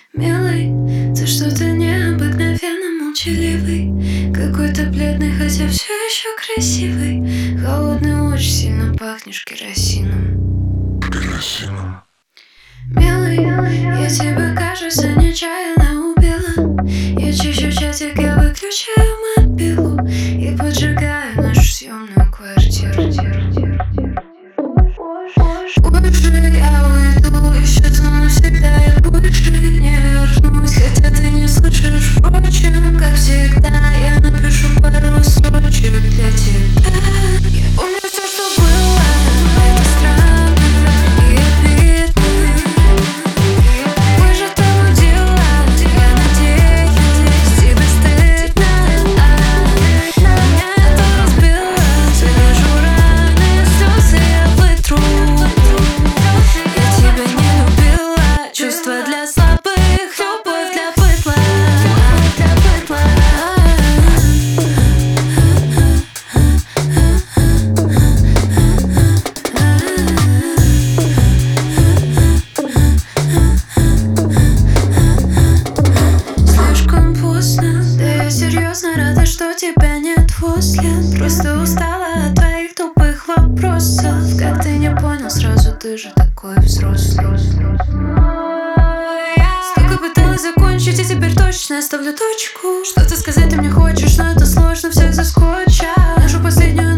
Милый, ты что-то необыкновенно молчаливый, какой-то бледный, хотя все еще красивый. Холодный, очень сильно пахнешь керосином. Милый, я тебя, кажется, нечаянно убила. Я чищу чатик, я выключаю мобилу и поджигаю нашу съемную квартиру. Позже я уйду, исчезну навсегда, я больше не вернусь. Хотя ты не слышишь, впрочем, как всегда, я напишу пару строчек для тебя. Я помню все, что было, это странно и обидно. Позже ты удила, я надеюсь, тебе стыдно. Меня это разбило, завяжу раны, слезы я вытру. Я тебя не любила, чувства для слабых, любовь для быдла. Слишком поздно, да я серьезно рада, что тебя нет возле. Просто устала от твоих тупых вопросов. Как ты не понял сразу, ты же такой взрослый. Столько пыталась закончить, и теперь точно я ставлю точку. Что-то сказать ты мне хочешь, но это сложно, все из-за скотча. Нашу последнюю